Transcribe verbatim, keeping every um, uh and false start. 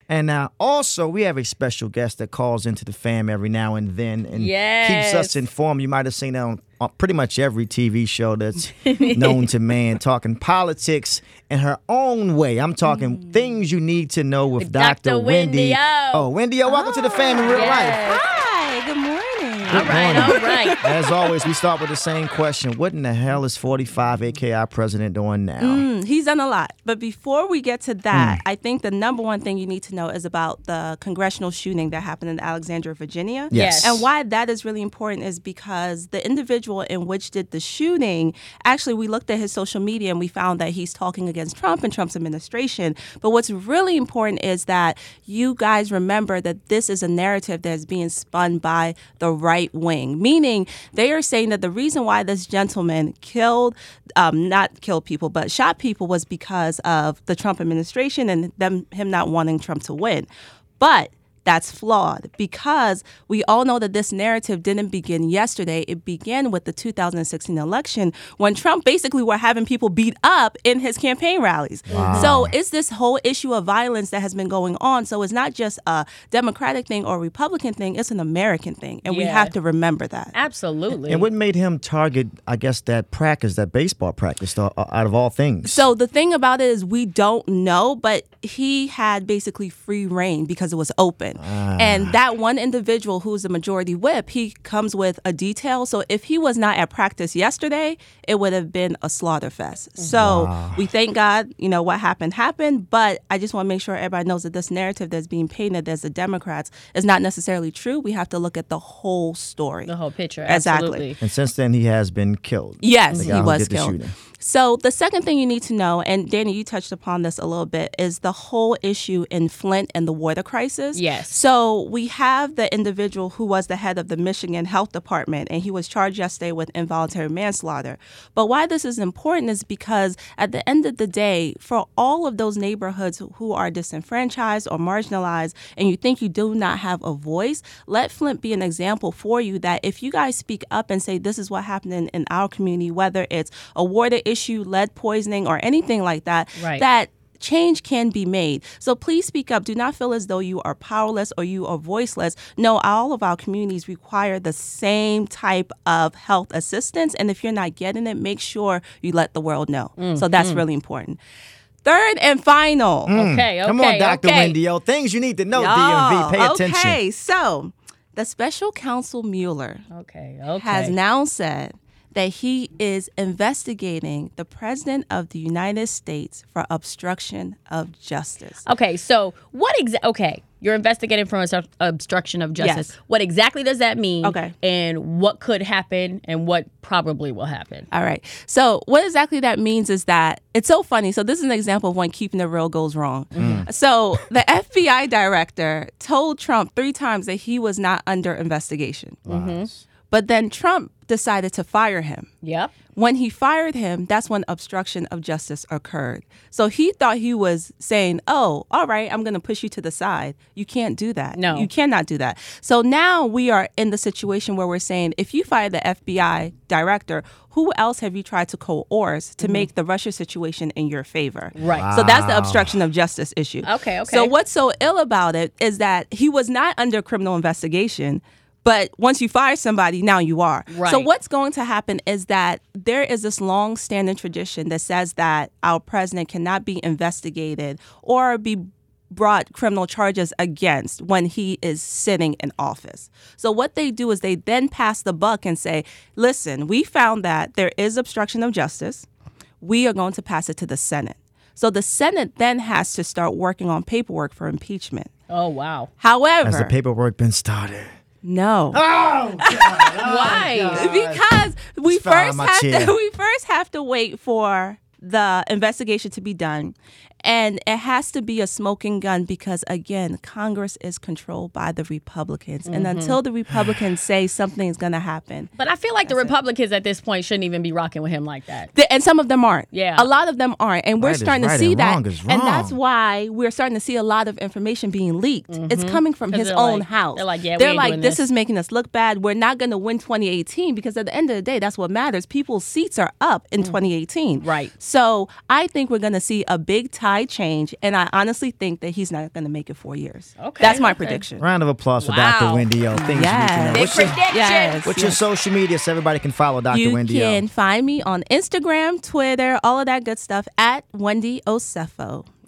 And uh, also, we have a special guest that calls into the fam every now and then and yes. keeps us informed. You might have seen that on uh, pretty much every T V show that's known to man, talking politics in her own way. I'm talking mm. things you need to know with Doctor Wendy. Wendy-O. Oh, Wendy-O, welcome oh, to the fam in real yes. life. Hi, good morning. All right, all right. As always, we start with the same question. What in the hell is forty-five, a k a our president, doing now? Mm, he's done a lot. But before we get to that, mm. I think the number one thing you need to know is about the congressional shooting that happened in Alexandria, Virginia. Yes. And why that is really important is because the individual in which did the shooting, actually, we looked at his social media and we found that he's talking against Trump and Trump's administration. But what's really important is that you guys remember that this is a narrative that is being spun by the right wing, meaning they are saying that the reason why this gentleman killed, um, not killed people, but shot people was because of the Trump administration and them him not wanting Trump to win. But that's flawed because we all know that this narrative didn't begin yesterday. It began with the two thousand sixteen election when Trump basically were having people beat up in his campaign rallies. Wow. So it's this whole issue of violence that has been going on. So it's not just a Democratic thing or Republican thing. It's an American thing. And yeah. we have to remember that. Absolutely. And what made him target, I guess, that practice, that baseball practice, uh, out of all things? So the thing about it is we don't know, but he had basically free reign because it was open. Ah. And that one individual who's a majority whip, he comes with a detail. So if he was not at practice yesterday, it would have been a slaughter fest. So wow. we thank God, you know, what happened happened. But I just want to make sure everybody knows that this narrative that's being painted as the Democrats is not necessarily true. We have to look at the whole story. The whole picture. Exactly. Absolutely. And since then, he has been killed. Yes, he was the killed. Shooting. So the second thing you need to know, and Danny, you touched upon this a little bit, is the whole issue in Flint and the water crisis. Yes. So we have the individual who was the head of the Michigan Health Department, and he was charged yesterday with involuntary manslaughter. But why this is important is because at the end of the day, for all of those neighborhoods who are disenfranchised or marginalized, and you think you do not have a voice, let Flint be an example for you that if you guys speak up and say this is what happened in, in our community, whether it's a water issue, lead poisoning, or anything like that, right. that change can be made. So please speak up. Do not feel as though you are powerless or you are voiceless. No, all of our communities require the same type of health assistance. And if you're not getting it, make sure you let the world know. Mm, so that's mm. really important. Third and final. Mm. Okay, okay, Come on, Doctor okay. Wendy-O. Things you need to know, Y'all, D M V. Pay attention. Okay, so the special counsel Mueller okay, okay. has now said that he is investigating the president of the United States for obstruction of justice. Okay, so what exactly? Okay, you're investigating for obstruction of justice. Yes. What exactly does that mean? Okay. And what could happen and what probably will happen? All right. So what exactly that means is that it's so funny. So this is an example of when keeping it real goes wrong. Mm. So the F B I director told Trump three times that he was not under investigation. Mm-hmm. But then Trump decided to fire him. Yep. When he fired him, that's when obstruction of justice occurred. So he thought he was saying, oh, all right, I'm going to push you to the side. You can't do that. No. You cannot do that. So now we are in the situation where we're saying, if you fire the F B I director, who else have you tried to coerce to mm-hmm. make the Russia situation in your favor? Right. Wow. So that's the obstruction of justice issue. Okay, okay. So what's so ill about it is that he was not under criminal investigation. But once you fire somebody, now you are. Right. So what's going to happen is that there is this long-standing tradition that says that our president cannot be investigated or be brought criminal charges against when he is sitting in office. So what they do is they then pass the buck and say, listen, we found that there is obstruction of justice. We are going to pass it to the Senate. So the Senate then has to start working on paperwork for impeachment. Oh, wow. However, has the paperwork been started? No. Oh, God. Oh, Why? God. Because we It's fine, first my have chair. to we first have to wait for the investigation to be done. And it has to be a smoking gun because, again, Congress is controlled by the Republicans. Mm-hmm. And until the Republicans say something is going to happen. But I feel like the That's it. Republicans at this point shouldn't even be rocking with him like that. The, and some of them aren't. Yeah. A lot of them aren't. And we're Right is starting right to see and that. wrong is And that's wrong. why we're starting to see a lot of information being leaked. Mm-hmm. It's coming from 'Cause his they're own like- house. they're like, yeah, we They're ain't like, doing this this. is making us look bad. We're not going to win twenty eighteen because at the end of the day, that's what matters. People's seats are up in twenty eighteen. Right. So I think we're going to see a big tie tide change, and I honestly think that he's not going to make it four years. Okay, That's my okay. prediction. Round of applause for Wow. Doctor Wendy O. Things Yes. you need to know. Big What's your, prediction. Yes. what's your social media so everybody can follow Doctor You Wendy O? can find me on Instagram, Twitter, all of that good stuff at Wendy Osefo.